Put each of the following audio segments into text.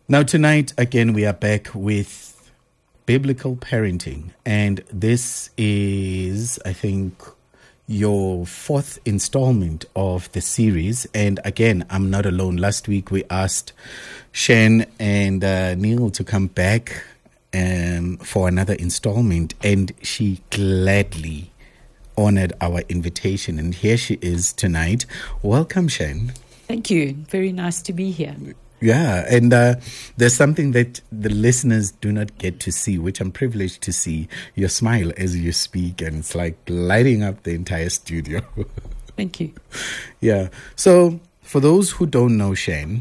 Now, tonight, again, we are back with biblical parenting. And this is, I think, your fourth installment of the series. And again, I'm not alone. Last week, we asked Shen and Neil to come back for another installment. And she gladly honored our invitation. And here she is tonight. Welcome, Shen. Thank you. Very nice to be here. Yeah, and there's something that the listeners do not get to see, which I'm privileged to see. Your smile as you speak, and it's like lighting up the entire studio. Thank you. Yeah. So for those who don't know Shen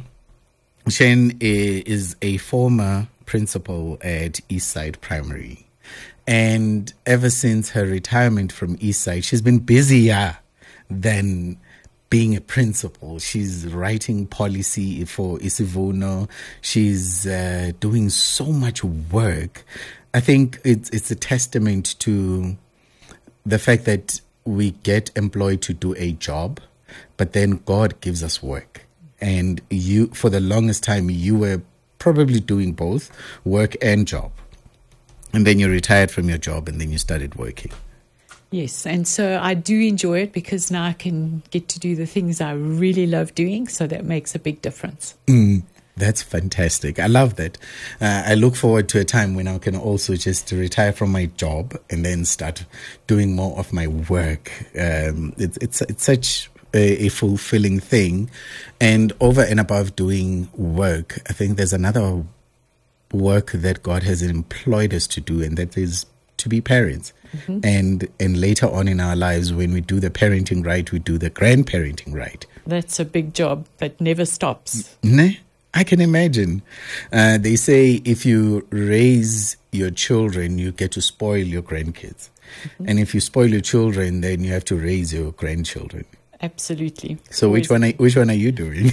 is a former principal at Eastside Primary. And ever since her retirement from Eastside, she's been busier than being a principal. She's writing policy for Isivuno. She's doing so much work. I think it's a testament to the fact that we get employed to do a job, but then God gives us work. And you, for the longest time, you were probably doing both, work and job. And then you retired from your job and then you started working. Yes, and so I do enjoy it because now I can get to do the things I really love doing, so that makes a big difference. That's fantastic. I love that. I look forward to a time when I can also just retire from my job and then start doing more of my work. It's such a fulfilling thing. And over and above doing work, I think there's another work that God has employed us to do, and that is to be parents. Mm-hmm. And later on in our lives, when we do the parenting right, we do the grandparenting right. That's a big job that never stops. I can imagine. They say if you raise your children, you get to spoil your grandkids. Mm-hmm. And if you spoil your children, then you have to raise your grandchildren. Absolutely. So which one are you doing?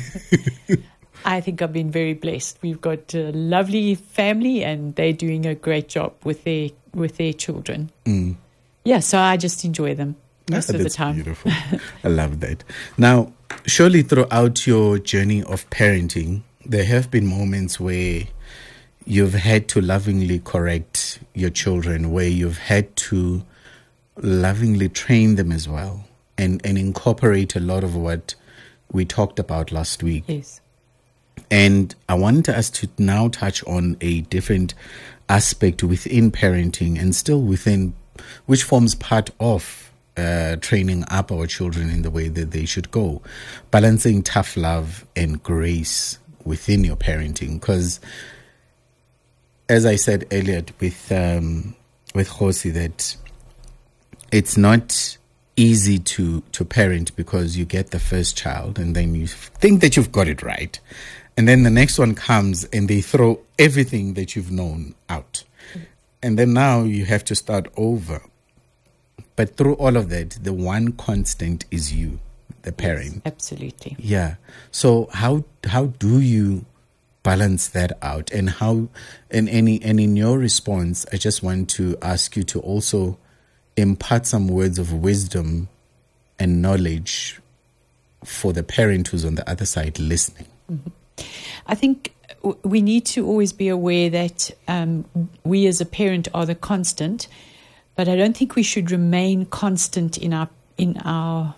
I think I've been very blessed. We've got a lovely family and they're doing a great job with their children. Yeah, so I just enjoy them most of the time. Beautiful. I love that. Now, surely throughout your journey of parenting, there have been moments where you've had to lovingly correct your children, where you've had to lovingly train them as well and incorporate a lot of what we talked about last week. Yes. And I want us to now touch on a different aspect within parenting and still within, which forms part of training up our children in the way that they should go. Balancing tough love and grace within your parenting. Because, as I said earlier with Josi, that it's not easy to parent because you get the first child and then you think that you've got it right. And then the next one comes and they throw everything that you've known out. And then now you have to start over. But through all of that, the one constant is you, the parent. Yes, absolutely. Yeah. So how do you balance that out? And in your response, I just want to ask you to also impart some words of wisdom and knowledge for the parent who's on the other side listening. Mm-hmm. I think we need to always be aware that we as a parent are the constant, but I don't think we should remain constant in our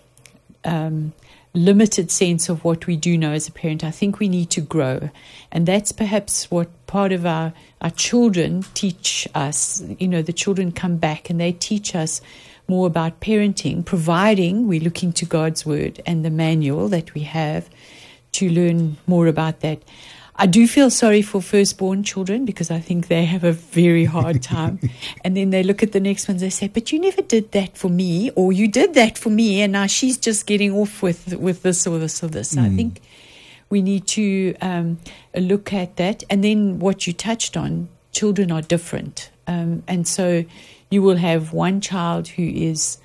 limited sense of what we do know as a parent. I think we need to grow, and that's perhaps what part of our children teach us. You know, the children come back and they teach us more about parenting, providing we're looking to God's word and the manual that we have to learn more about that. I do feel sorry for firstborn children because I think they have a very hard time. And then they look at the next ones, they say, but you never did that for me, or you did that for me, and now she's just getting off with this or this or this. I think we need to look at that. And then what you touched on, children are different. And so you will have one child who is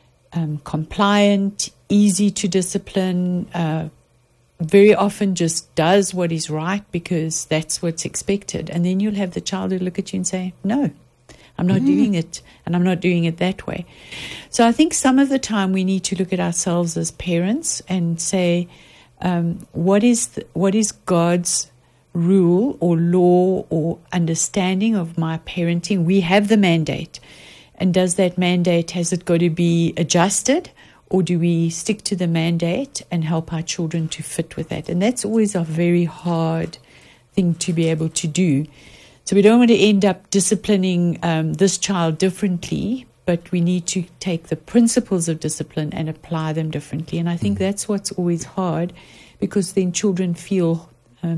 compliant, easy to discipline, very often just does what is right because that's what's expected. And then you'll have the child who look at you and say, no, I'm not doing it, and I'm not doing it that way. So I think some of the time we need to look at ourselves as parents and say, what is God's rule or law or understanding of my parenting. We have the mandate. And does that mandate, has it got to be adjusted? Or do we stick to the mandate and help our children to fit with that? And that's always a very hard thing to be able to do. So we don't want to end up disciplining this child differently, but we need to take the principles of discipline and apply them differently. And I think that's what's always hard, because then children feel,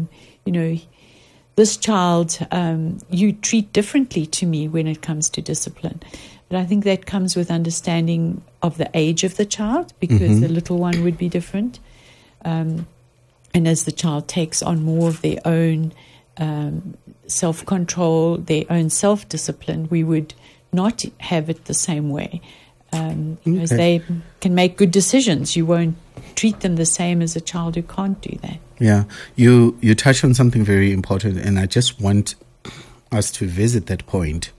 this child, you treat differently to me when it comes to discipline. But I think that comes with understanding of the age of the child, because the little one would be different. And as the child takes on more of their own self-control, their own self-discipline, we would not have it the same way. As they can make good decisions, you won't treat them the same as a child who can't do that. Yeah, you touch on something very important, and I just want us to visit that point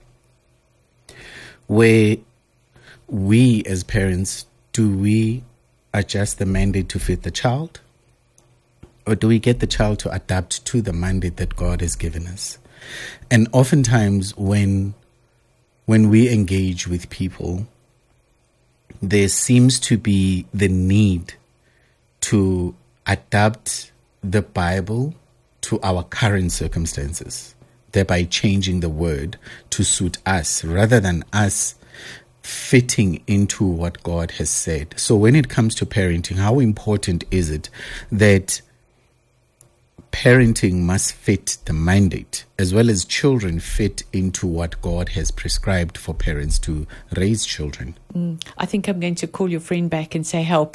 where we as parents, do we adjust the mandate to fit the child? Or do we get the child to adapt to the mandate that God has given us? And oftentimes when we engage with people, there seems to be the need to adapt the Bible to our current circumstances, thereby changing the word to suit us rather than us fitting into what God has said. So when it comes to parenting, how important is it that parenting must fit the mandate, as well as children fit into what God has prescribed for parents to raise children? I think I'm going to call your friend back and say, help.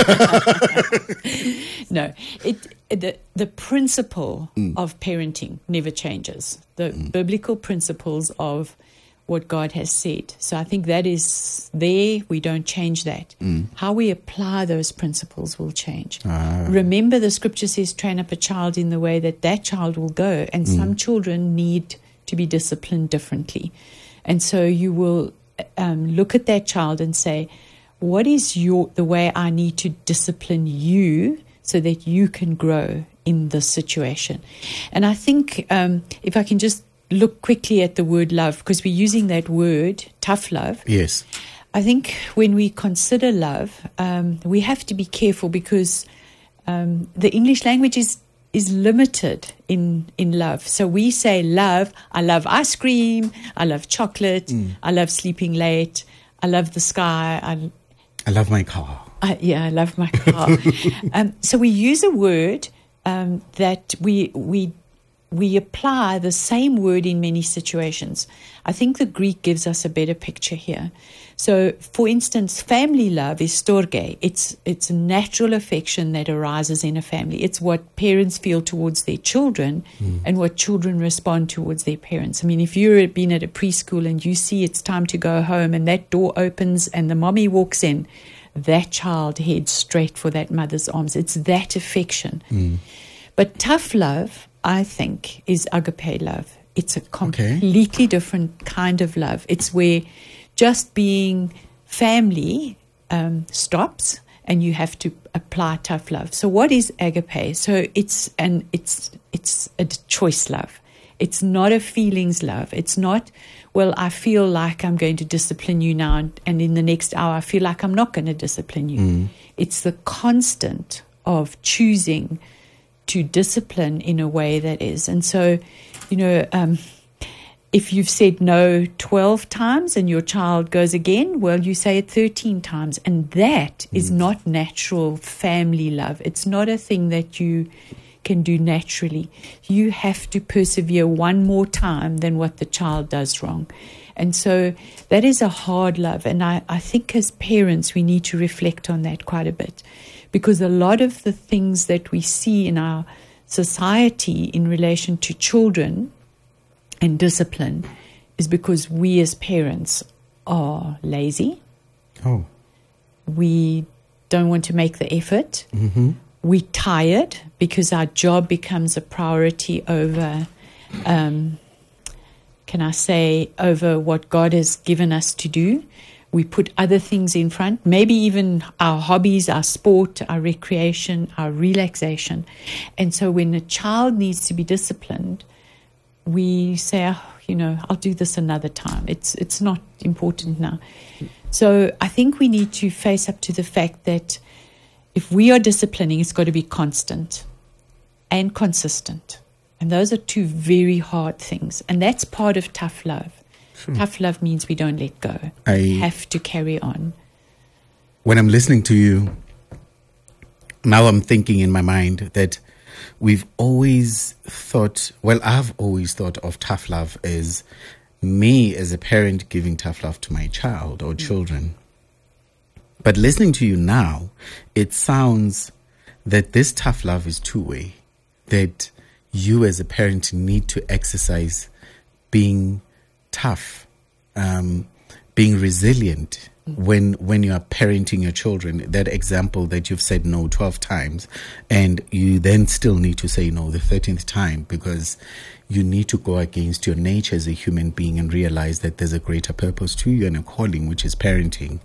No, the principle of parenting never changes. The biblical principles of what God has said. So I think that is there. We don't change that. How we apply those principles will change. Remember, the scripture says, train up a child in the way that child will go. And some children need to be disciplined differently. And so you will look at that child and say, what is the way I need to discipline you so that you can grow in this situation? And I think if I can just look quickly at the word love, because we're using that word, tough love. Yes. I think when we consider love, we have to be careful, because the English language is limited in love. So we say love, I love ice cream, I love chocolate, I love sleeping late, I love the sky, I love my car. I love my car. So we use a word that we apply the same word in many situations. I think the Greek gives us a better picture here. So, for instance, family love is storge. It's natural affection that arises in a family. It's what parents feel towards their children and what children respond towards their parents. I mean, if you've been at a preschool and you see it's time to go home and that door opens and the mommy walks in, that child heads straight for that mother's arms. It's that affection. But tough love, I think, is agape love. It's a completely different kind of love. It's where just being family stops and you have to apply tough love. So what is agape? So it's a choice love. It's not a feelings love. It's not, well, I feel like I'm going to discipline you now, and in the next hour I feel like I'm not going to discipline you. It's the constant of choosing to discipline in a way that is. And so, if you've said no 12 times and your child goes again, well, you say it 13 times. And that is not natural family love. It's not a thing that you can do naturally. You have to persevere one more time than what the child does wrong. And so that is a hard love. And I think as parents, we need to reflect on that quite a bit, because a lot of the things that we see in our society in relation to children and discipline is because we as parents are lazy. We don't want to make the effort. We're tired because our job becomes a priority over, over what God has given us to do. We put other things in front, maybe even our hobbies, our sport, our recreation, our relaxation. And so when a child needs to be disciplined, we say, I'll do this another time. It's not important now. So I think we need to face up to the fact that if we are disciplining, it's got to be constant and consistent. And those are two very hard things. And that's part of tough love. Sure. Tough love means we don't let go. We have to carry on. When I'm listening to you, now I'm thinking in my mind that we've always thought, I've always thought of tough love as me as a parent giving tough love to my child or children. But listening to you now, it sounds that this tough love is two-way, that you as a parent need to exercise being tough, being resilient when you are parenting your children. That example that you've said no 12 times, and you then still need to say no the 13th time, because you need to go against your nature as a human being and realize that there's a greater purpose to you and a calling, which is parenting.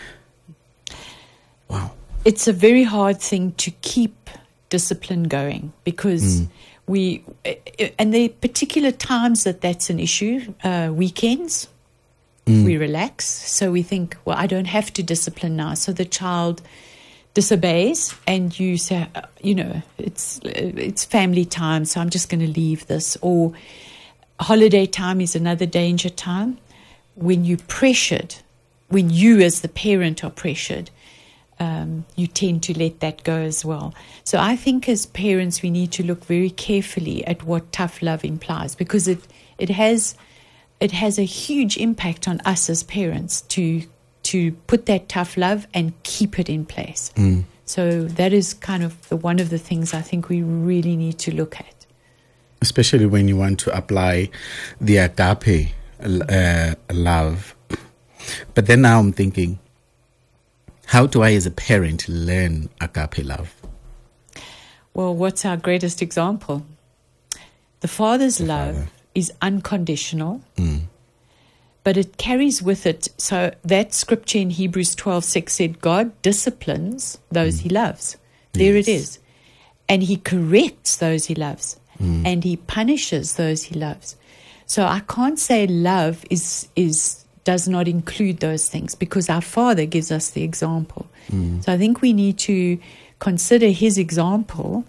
Wow. It's a very hard thing to keep discipline going, because and there are particular times that's an issue. Weekends, we relax. So we think, I don't have to discipline now. So the child disobeys, and you say, it's family time, so I'm just going to leave this. Or holiday time is another danger time. When you're pressured, when you as the parent are pressured, you tend to let that go as well. So I think as parents, we need to look very carefully at what tough love implies, because it has a huge impact on us as parents to put that tough love and keep it in place. So that is kind of one of the things I think we really need to look at. Especially when you want to apply the agape love. But then now I'm thinking, how do I as a parent learn agape love? Well, what's our greatest example? The Father's love is unconditional, but it carries with it. So that scripture in Hebrews 12:6 said, God disciplines those he loves. There it is. And he corrects those he loves. And he punishes those he loves. So I can't say love does not include those things, because our Father gives us the example. So I think we need to consider his example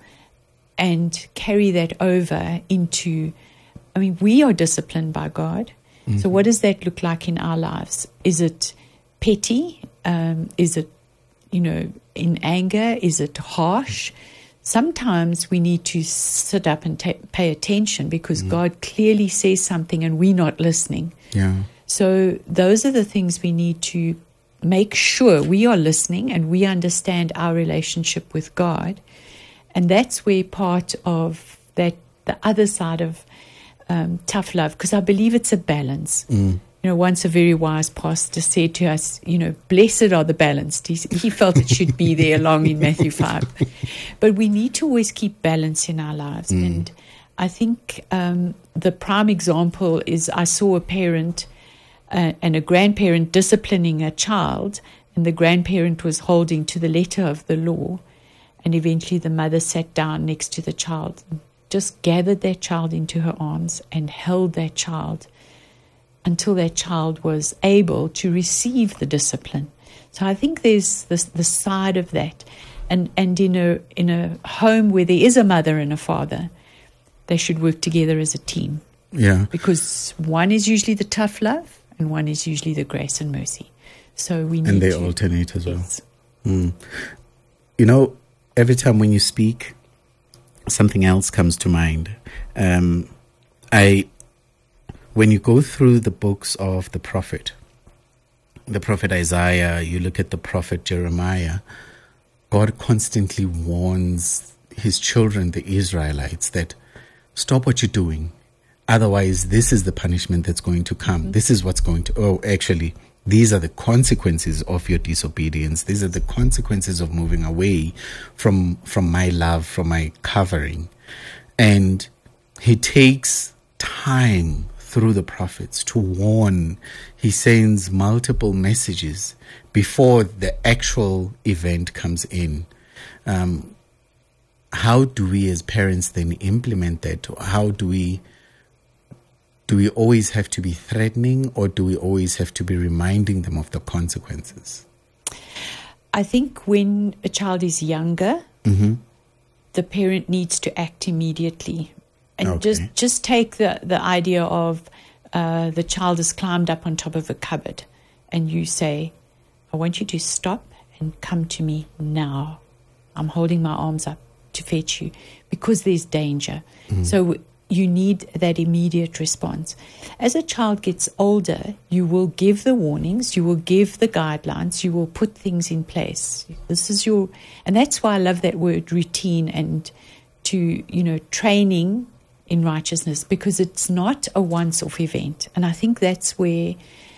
and carry that over into, we are disciplined by God. So what does that look like in our lives? Is it petty? Is it, in anger? Is it harsh? Sometimes we need to sit up and pay attention, because God clearly says something and we're not listening. Yeah. So those are the things we need to make sure we are listening and we understand our relationship with God. And that's where part of that, the other side of tough love, because I believe it's a balance. Once a very wise pastor said to us, blessed are the balanced. He felt it should be there along in Matthew 5. But we need to always keep balance in our lives. And I think the prime example is I saw a parent and a grandparent disciplining a child, and the grandparent was holding to the letter of the law. And eventually the mother sat down next to the child, just gathered that child into her arms and held that child until that child was able to receive the discipline. So I think there's the side of that. And in a home where there is a mother and a father, they should work together as a team. Yeah. Because one is usually the tough love and one is usually the grace and mercy. So we need and they to alternate as well. Yes. Every time when you speak, something else comes to mind. When you go through the books of the prophet Isaiah, you look at the prophet Jeremiah, God constantly warns his children, the Israelites, that stop what you're doing. Otherwise, this is the punishment that's going to come. This is what's going to, these are the consequences of your disobedience. These are the consequences of moving away from my love, from my covering. And he takes time through the prophets to warn. He sends multiple messages before the actual event comes in. How do we as parents then implement that? How do we always have to be threatening, or do we always have to be reminding them of the consequences? I think when a child is younger, the parent needs to act immediately. And just take the idea of the child has climbed up on top of a cupboard, and you say, I want you to stop and come to me now. I'm holding my arms up to fetch you because there's danger. So you need that immediate response. As a child gets older, you will give the warnings, you will give the guidelines, you will put things in place. And that's why I love that word routine and training in righteousness, because it's not a once-off event. And I think that's where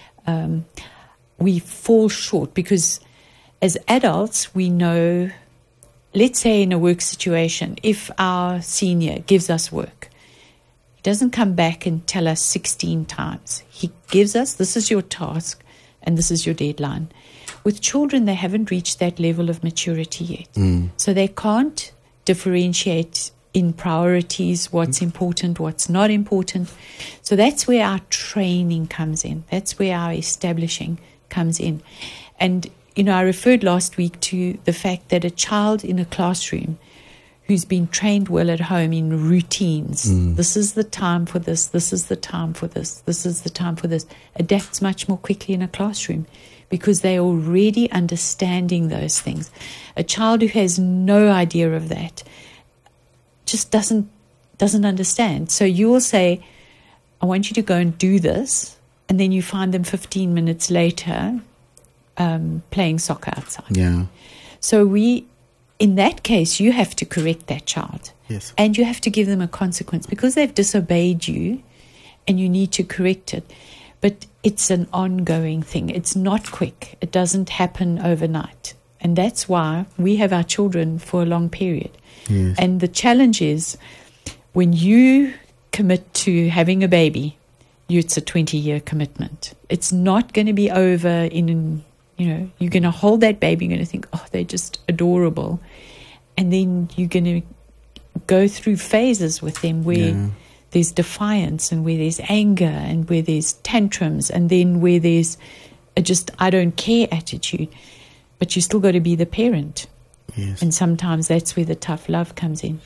we fall short, because as adults, we know, let's say in a work situation, if our senior gives us work, doesn't come back and tell us 16 times. He gives us, this is your task and this is your deadline. With children, they haven't reached that level of maturity yet. So they can't differentiate in priorities what's important, what's not important. So that's where our training comes in. That's where our establishing comes in. And, I referred last week to the fact that a child in a classroom who's been trained well at home in routines. This is the time for this. This is the time for this. This is the time for this. Adapts much more quickly in a classroom because they're already understanding those things. A child who has no idea of that just doesn't understand. So you will say, I want you to go and do this, and then you find them 15 minutes later playing soccer outside. Yeah. So in that case, you have to correct that child. Yes. And you have to give them a consequence because they've disobeyed you, and you need to correct it. But it's an ongoing thing. It's not quick. It doesn't happen overnight. And that's why we have our children for a long period. Yes. And the challenge is when you commit to having a baby, it's a 20-year commitment. It's not going to be over you're going to hold that baby, you're going to think, oh, they're just adorable. And then you're going to go through phases with them where there's defiance and where there's anger and where there's tantrums and then where there's just I don't care attitude. But you still got to be the parent. Yes. And sometimes that's where the tough love comes in.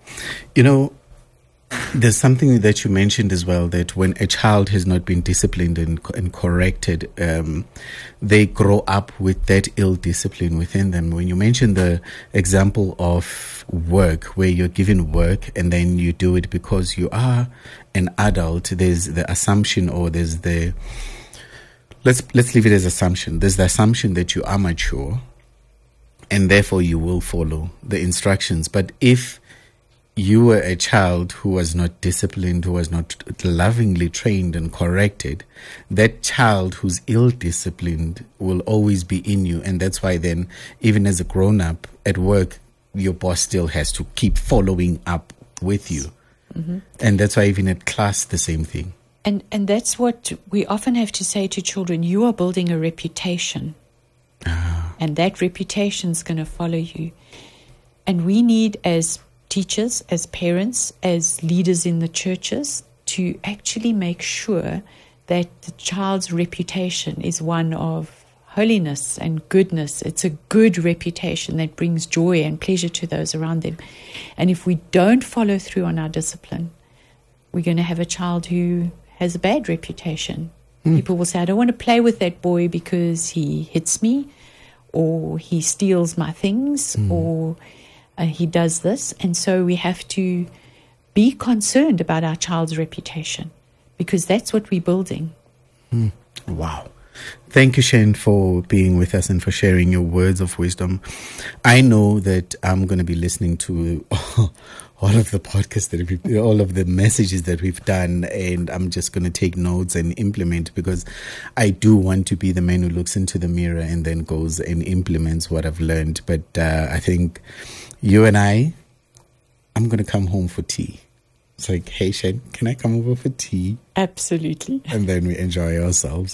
There's something that you mentioned as well, that when a child has not been disciplined and corrected, they grow up with that ill discipline within them. When you mentioned the example of work, where you're given work and then you do it because you are an adult, there's the assumption, or there's the let's leave it as assumption. There's the assumption that you are mature and therefore you will follow the instructions. But if you were a child who was not disciplined, who was not lovingly trained and corrected, that child who's ill-disciplined will always be in you. And that's why then, even as a grown-up at work, your boss still has to keep following up with you. And that's why even at class, the same thing. And that's what we often have to say to children. You are building a reputation. And that reputation is going to follow you. And we need, as teachers, as parents, as leaders in the churches, to actually make sure that the child's reputation is one of holiness and goodness. It's a good reputation that brings joy and pleasure to those around them. And if we don't follow through on our discipline, we're going to have a child who has a bad reputation. People will say, I don't want to play with that boy because he hits me, or he steals my things, or he does this. And so we have to be concerned about our child's reputation, because that's what we're building. Wow. Thank you, Shane, for being with us and for sharing your words of wisdom. I know that I'm going to be listening to all of the podcasts all of the messages that we've done, and I'm just going to take notes and implement, because I do want to be the man who looks into the mirror and then goes and implements what I've learned. But I think you and I'm going to come home for tea It's like, hey, Shane, can I come over for tea? Absolutely. And then we enjoy ourselves.